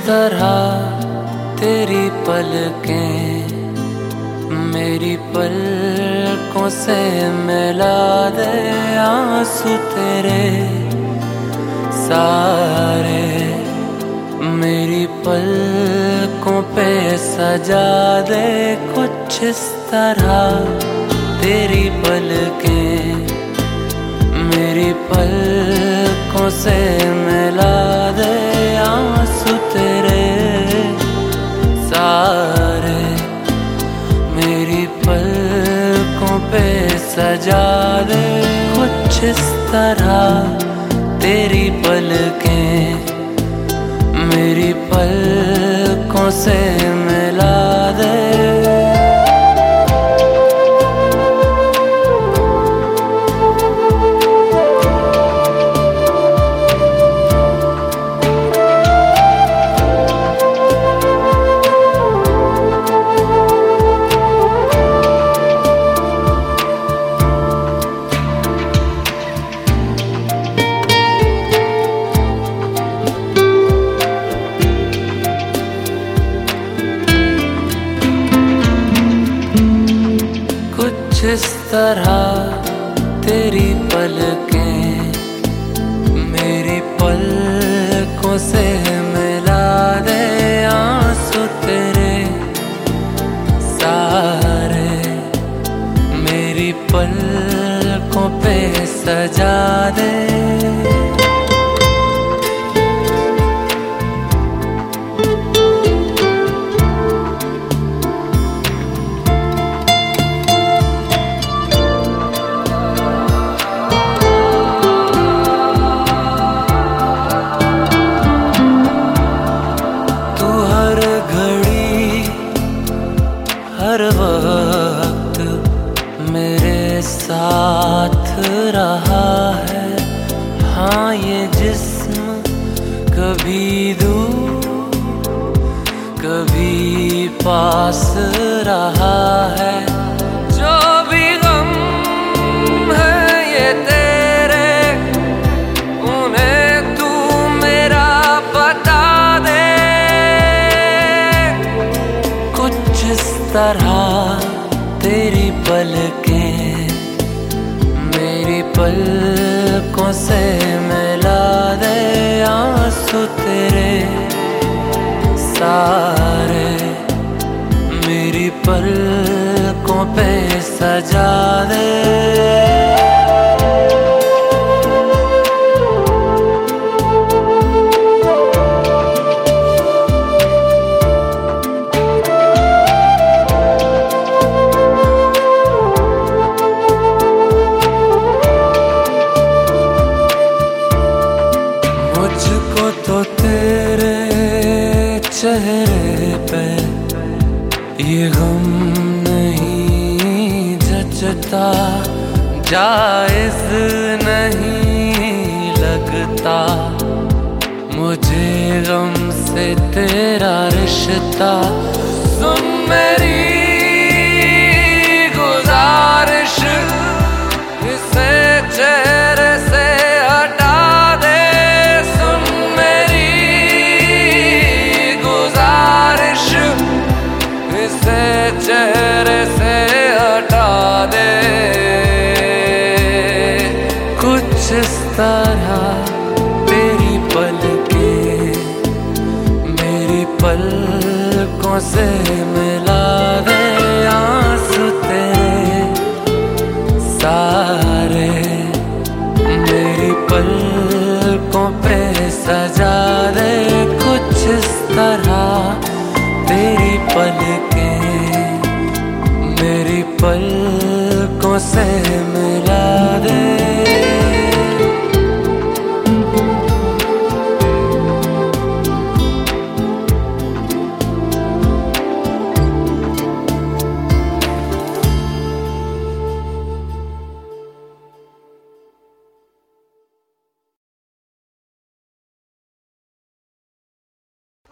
तरह तेरी पलकें मेरी पलकों से मिला दे, आंसू तेरे सारे मेरी पलकों पे सजा दे। कुछ इस तरह तेरी पलकें मेरी पलकों से मिला दे, आंसू तेरे सारे मेरी पलकों पे सजा दे। कुछ इस तरह तेरी पलकें मेरी पलकों से मिला दे। इस तरह तेरी पलकें मेरी पलकों से मिला दे, आंसू तेरे सारे मेरी पलकों पे सजा दे। हर वक्त मेरे साथ रहा है, हाँ ये जिस्म कभी दूर कभी पास रहा है। जो भी गम है ये तेरे उन्हें तू मेरा बता दे। कुछ इस तरह तेरी पलकें मेरी पलकों से मिला दे, आंसू तेरे सारे मेरी पलकों पे सजा दे। मुझको तो तेरे चेहरे पे ये गम नहीं जचता, जायज नहीं लगता मुझे गम से तेरा रिश्ता। सुन मेरी गुजारिश इसे चेहरे से हटा दे। सुन मेरी गुजारिश इसे चेहरे से हटा दे। कुछ इस तरह तेरी पलकें मेरी पलकों से मिला